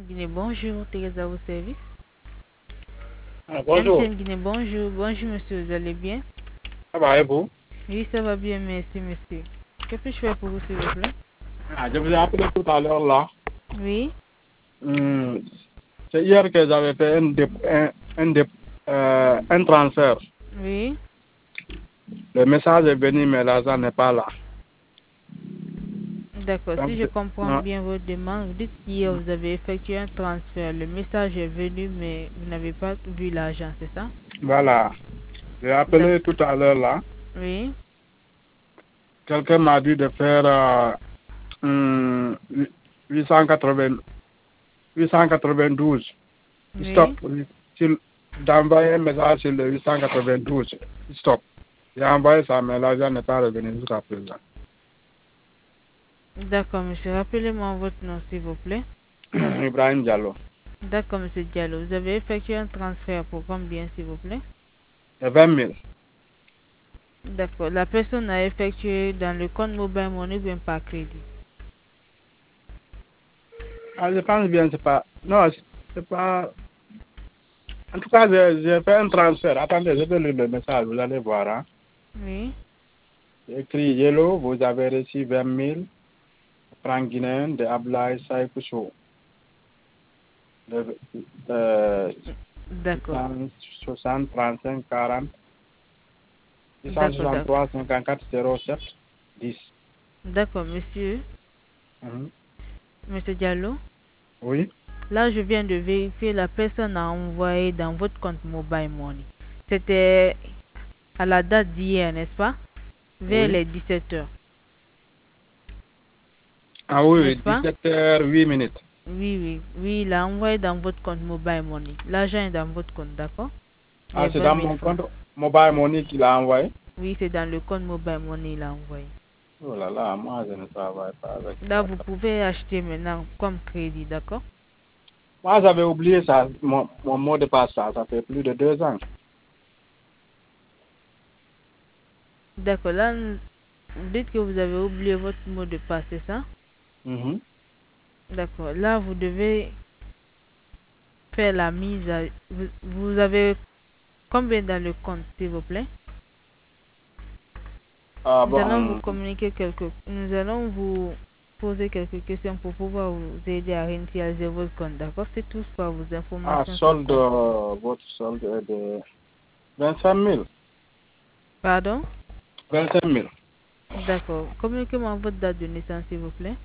Guinée, bonjour, Thérèse à vos services. Bonjour, MTN Guinée, bonjour, bonjour monsieur, vous allez bien? ça va et vous? Oui, ça va bien, merci monsieur. Que puis-je faire pour vous s'il vous plaît? Je vous ai appelé tout à l'heure là. Oui, Hum, c'est hier que j'avais fait un transfert. oui, Le message est venu, mais l'argent n'est pas là. d'accord. Donc, Si je comprends non, bien votre demande, vous dites qu'hier vous avez effectué un transfert. Le message est venu, mais vous n'avez pas vu l'argent, c'est ça? voilà. J'ai appelé D'accord. tout à l'heure là. Oui, Quelqu'un m'a dit de faire hum, 880 892. Stop. oui, D'envoyer un message sur le 892. Stop. J'ai envoyé ça, mais l'argent n'est pas revenu jusqu'à présent. d'accord monsieur. Rappelez-moi votre nom s'il vous plaît. Ibrahim Diallo. D'accord monsieur Diallo. Vous avez effectué un transfert pour combien s'il vous plaît? C'est 20 000. D'accord. La personne a effectué dans le compte mobile money ou bien par crédit. Ah, je pense bien, c'est pas. Non, c'est pas. En tout cas, j'ai fait un transfert. Attendez, je vais lire le message, vous allez voir. Hein. Oui, J'ai écrit Yellow, vous avez reçu 20 000 francs guinéens de Ablaï Saïkouchou. De, euh, d'accord. 660 35 40 D'accord, d'accord. 663 54 07 10. D'accord, monsieur. Mhm. Monsieur Diallo. Oui. Là, je viens de vérifier, la personne a envoyé dans votre compte mobile money. C'était à la date d'hier, n'est-ce pas? Vers Oui. les 17 heures, Ah oui, n'est-ce pas? 17h 8 minutes. Oui, oui, oui, il a envoyé dans votre compte mobile money. L'argent est dans votre compte, d'accord? Les Ah, c'est 20 dans 000 mon francs. compte Mobile Money qu'il a envoyé. Oui, c'est dans le compte mobile money il a envoyé. Oh là là, moi je ne travaille pas avec Là, ça. vous pouvez acheter maintenant comme crédit, d'accord? Moi, j'avais oublié ça, mon mot de passe, ça fait plus de 2 ans. D'accord, là, vous dites que vous avez oublié votre mot de passe, c'est ça? Mhm. D'accord, là, vous devez faire la mise à... Vous avez combien dans le compte, s'il vous plaît? Ah Nous allons vous bon, communiquer quelques... Nous allons vous poser quelques questions pour pouvoir vous aider à réinitialiser votre compte, d'accord? C'est toutefois vos informations qui solde, comptent. votre solde est de 25 000. Pardon? 25 000. D'accord. Communiquez-moi votre date de naissance, s'il vous plaît.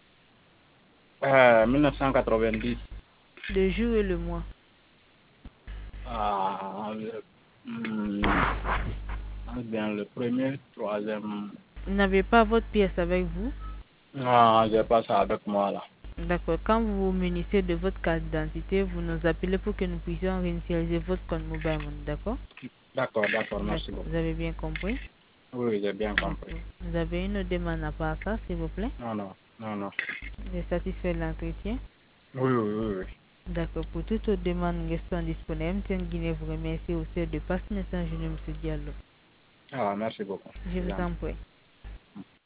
1990. Le jour et le mois. Ah, bien le premier, troisième. Vous n'avez pas votre pièce avec vous? Non, j'ai pas ça avec moi là. D'accord. Quand vous vous munissez de votre carte d'identité, vous nous appelez pour que nous puissions réinitialiser votre compte mobile money, d'accord? D'accord, d'accord, merci D'accord. beaucoup. Vous avez bien compris? Oui, j'ai bien compris. D'accord. Vous avez une autre demande à part ça, s'il vous plaît? Non, non, non, non. Vous êtes satisfait de l'entretien? Oui, oui, oui, oui. D'accord. Pour toute autre demande, restons disponibles. MTN Guinée vous remercie aussi de passer un message, monsieur Diallo. Ah, merci beaucoup. Je C'est vous en gentil. prie.